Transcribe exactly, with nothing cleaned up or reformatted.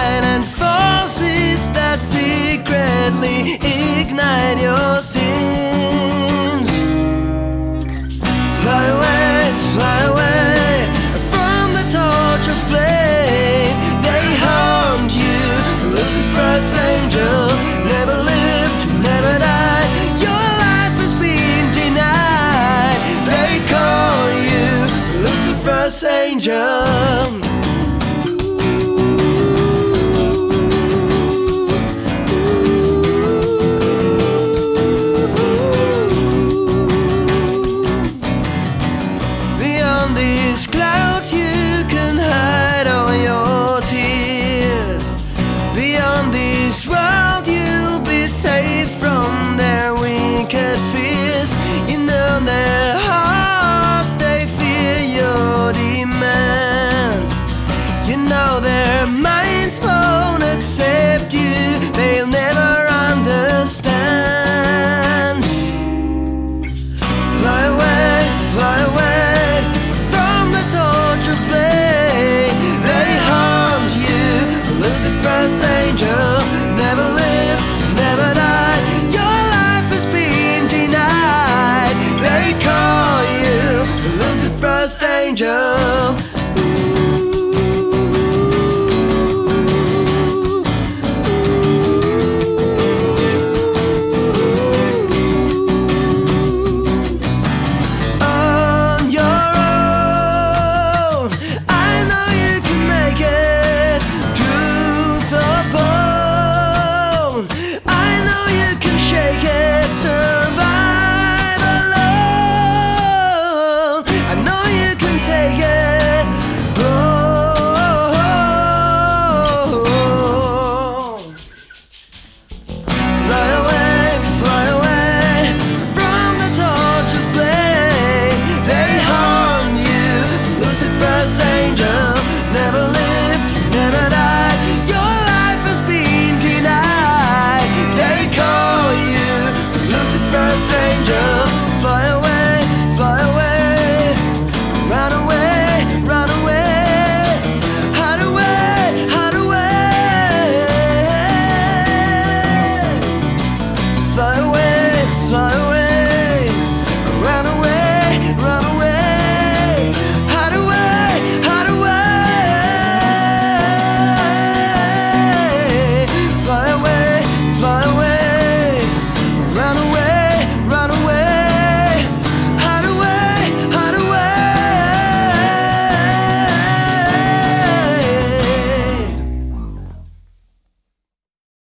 violent forces that secretly ignite your sins. Fly away, fly away from the torch of flame. They haunt you, Lucifer's angel. Never lived, never died. Your life has been denied. They call you Lucifer's angel. These clouds you can hide all your tears. Beyond this world you'll be safe from their wicked fears. You know their hearts, they fear your demands. You know their minds won't accept you. They'll never understand. Fly away, fly away Lucifer's angel. Never lived, never died. Your life has been denied. They call you Lucifer's angel.